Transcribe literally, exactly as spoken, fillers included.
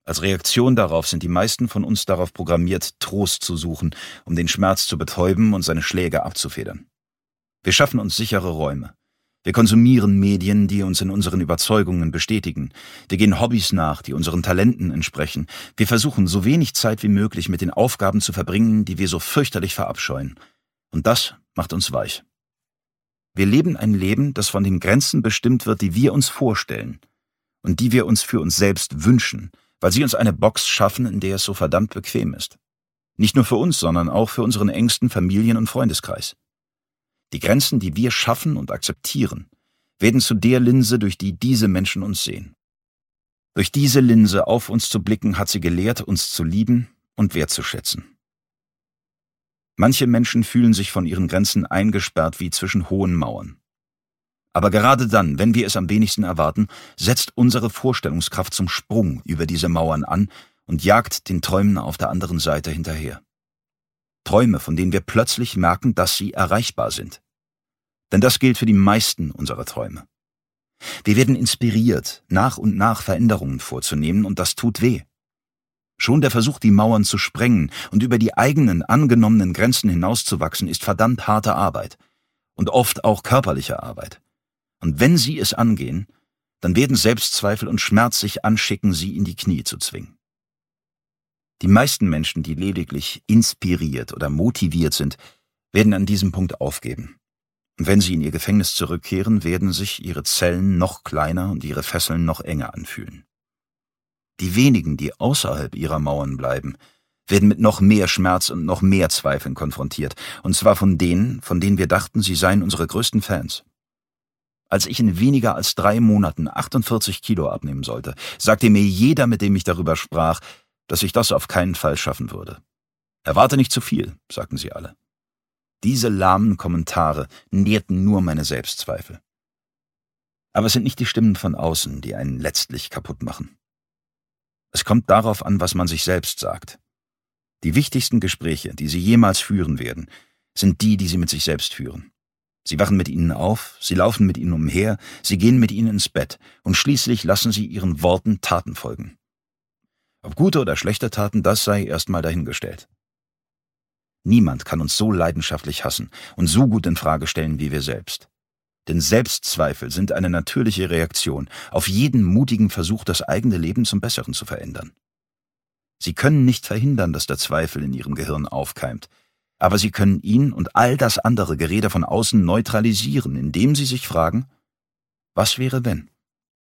Als Reaktion darauf sind die meisten von uns darauf programmiert, Trost zu suchen, um den Schmerz zu betäuben und seine Schläge abzufedern. Wir schaffen uns sichere Räume. Wir konsumieren Medien, die uns in unseren Überzeugungen bestätigen. Wir gehen Hobbys nach, die unseren Talenten entsprechen. Wir versuchen, so wenig Zeit wie möglich mit den Aufgaben zu verbringen, die wir so fürchterlich verabscheuen. Und das macht uns weich. Wir leben ein Leben, das von den Grenzen bestimmt wird, die wir uns vorstellen und die wir uns für uns selbst wünschen, weil sie uns eine Box schaffen, in der es so verdammt bequem ist. Nicht nur für uns, sondern auch für unseren engsten Familien- und Freundeskreis. Die Grenzen, die wir schaffen und akzeptieren, werden zu der Linse, durch die diese Menschen uns sehen. Durch diese Linse auf uns zu blicken, hat sie gelehrt, uns zu lieben und wertzuschätzen. Manche Menschen fühlen sich von ihren Grenzen eingesperrt wie zwischen hohen Mauern. Aber gerade dann, wenn wir es am wenigsten erwarten, setzt unsere Vorstellungskraft zum Sprung über diese Mauern an und jagt den Träumen auf der anderen Seite hinterher. Träume, von denen wir plötzlich merken, dass sie erreichbar sind. Denn das gilt für die meisten unserer Träume. Wir werden inspiriert, nach und nach Veränderungen vorzunehmen, und das tut weh. Schon der Versuch, die Mauern zu sprengen und über die eigenen angenommenen Grenzen hinauszuwachsen, ist verdammt harte Arbeit und oft auch körperliche Arbeit. Und wenn Sie es angehen, dann werden Selbstzweifel und Schmerz sich anschicken, Sie in die Knie zu zwingen. Die meisten Menschen, die lediglich inspiriert oder motiviert sind, werden an diesem Punkt aufgeben. Und wenn sie in ihr Gefängnis zurückkehren, werden sich ihre Zellen noch kleiner und ihre Fesseln noch enger anfühlen. Die wenigen, die außerhalb ihrer Mauern bleiben, werden mit noch mehr Schmerz und noch mehr Zweifeln konfrontiert, und zwar von denen, von denen wir dachten, sie seien unsere größten Fans. Als ich in weniger als drei Monaten achtundvierzig Kilo abnehmen sollte, sagte mir jeder, mit dem ich darüber sprach, dass ich das auf keinen Fall schaffen würde. Erwarte nicht zu viel, sagten sie alle. Diese lahmen Kommentare nährten nur meine Selbstzweifel. Aber es sind nicht die Stimmen von außen, die einen letztlich kaputt machen. Es kommt darauf an, was man sich selbst sagt. Die wichtigsten Gespräche, die Sie jemals führen werden, sind die, die Sie mit sich selbst führen. Sie wachen mit ihnen auf, sie laufen mit ihnen umher, sie gehen mit ihnen ins Bett, und schließlich lassen sie ihren Worten Taten folgen. Ob gute oder schlechte Taten, das sei erstmal dahingestellt. Niemand kann uns so leidenschaftlich hassen und so gut in Frage stellen wie wir selbst. Denn Selbstzweifel sind eine natürliche Reaktion auf jeden mutigen Versuch, das eigene Leben zum Besseren zu verändern. Sie können nicht verhindern, dass der Zweifel in ihrem Gehirn aufkeimt, aber sie können ihn und all das andere Gerede von außen neutralisieren, indem sie sich fragen: Was wäre wenn?